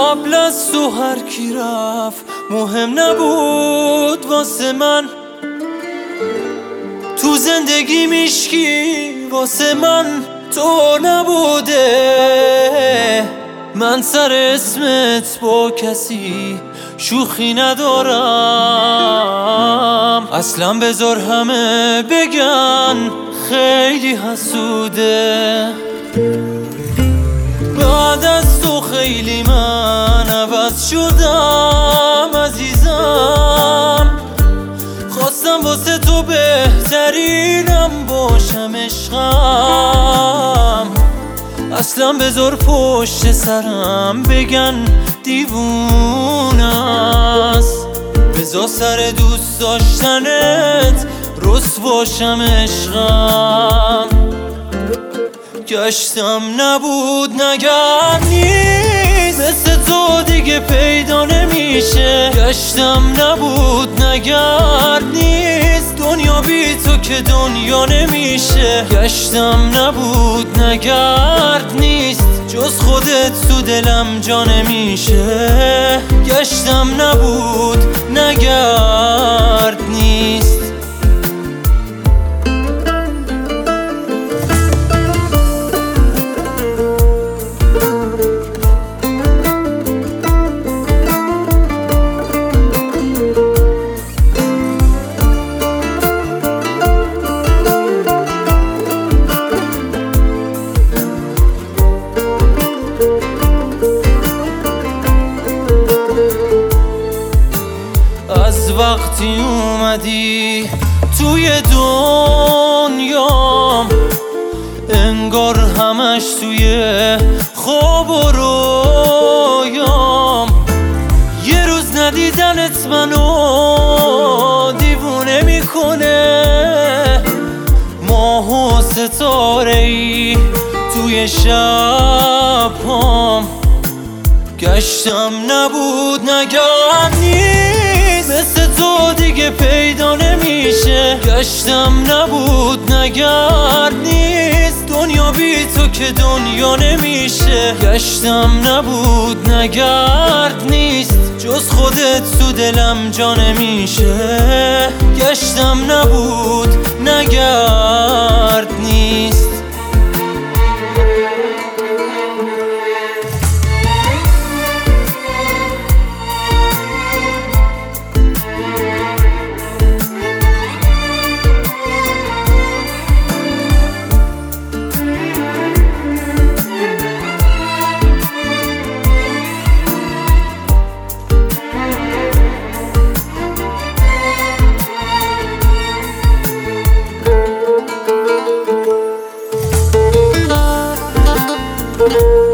قبل از تو هر کی رفت مهم نبود واسه من، تو زندگی میشکی واسه من تو نبوده. من سر اسمت با کسی شوخی ندارم، اصلا بذار همه بگن خیلی حسوده. بعد از تو خیلی من عوض شدم عزیزم، خواستم واسه تو بهترینم باشم عشقم، اصلا بذار پشت سرم بگن دیوونه است، بذار سر دوست داشتنت رسواشم عشقم. گشتم نبود نگرد نیست، مثل تو دیگه پیدا نمیشه. گشتم نبود نگرد نیست، دنیا بی تو که دنیا نمیشه. گشتم نبود نگرد نیست، جز خودت تو دلم جا نمیشه. گشتم نبود نگرد نیست. از وقتی اومدی توی دنیام، انگار همش توی خواب و رویام. یه روز ندیدنت منو دیوونه میکنه، ماه و ستاره‌ای توی شبام. گشتم نبود نگرد نیست، مثل تو دیگه پیدا نمیشه. گشتم نبود نگرد نیست، دنیا بی تو که دنیا نمیشه. گشتم نبود نگرد نیست، جز خودت تو دلم جا نمیشه. گشتم نبود نگرد نیست. Thank you.